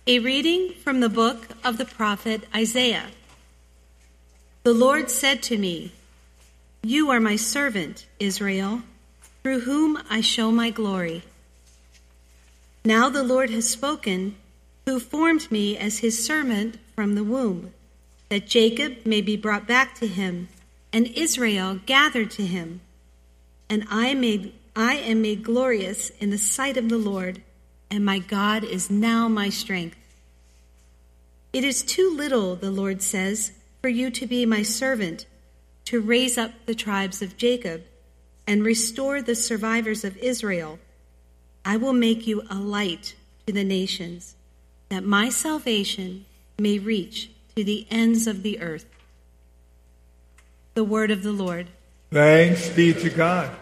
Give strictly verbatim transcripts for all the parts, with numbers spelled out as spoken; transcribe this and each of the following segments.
A reading from the book of the prophet Isaiah. The Lord said to me, "You are my servant, Israel, through whom I show my glory." Now the Lord has spoken, who formed me as his servant from the womb, that Jacob may be brought back to him, and Israel gathered to him. And I made I am made glorious in the sight of the Lord, and my God is now my strength. It is too little, the Lord says, for you to be my servant, to raise up the tribes of Jacob and restore the survivors of Israel. I will make you a light to the nations, that my salvation may reach to the ends of the earth. The word of the Lord. Thanks be to God.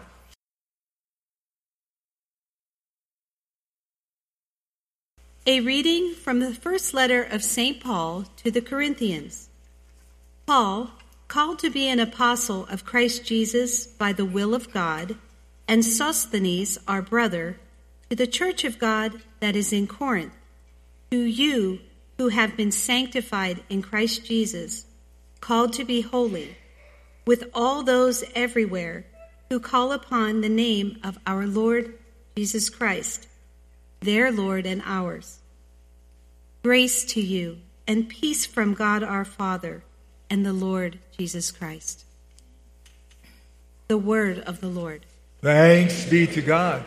A reading from the first letter of Saint Paul to the Corinthians. Paul, called to be an apostle of Christ Jesus by the will of God, and Sosthenes, our brother, to the church of God that is in Corinth, to you who have been sanctified in Christ Jesus, called to be holy, with all those everywhere who call upon the name of our Lord Jesus Christ, their Lord and ours. Grace to you and peace from God our Father and the Lord Jesus Christ. The word of the Lord. Thanks be to God.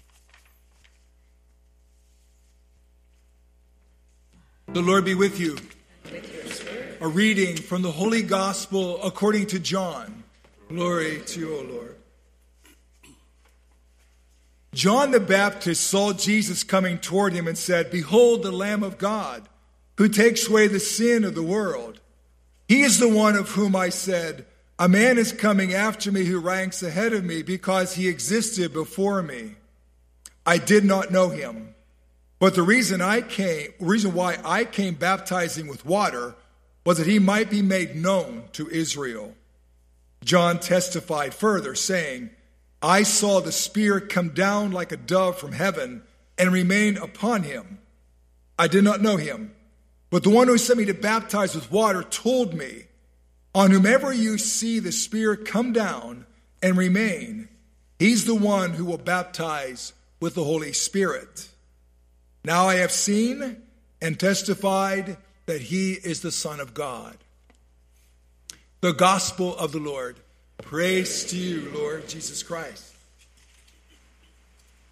The Lord be with you. A reading from the Holy Gospel according to John. Glory to you, O Lord. John the Baptist saw Jesus coming toward him and said, "Behold the Lamb of God, who takes away the sin of the world. He is the one of whom I said, a man is coming after me who ranks ahead of me because he existed before me. I did not know him. But the reason I came, reason why I came baptizing with water was that he might be made known to Israel." John testified further, saying, "I saw the Spirit come down like a dove from heaven and remain upon him. I did not know him, but the one who sent me to baptize with water told me, on whomever you see the Spirit come down and remain, he's the one who will baptize with the Holy Spirit. Now I have seen and testified that he is the Son of God." The Gospel of the Lord. Praise to you, Lord Jesus Christ.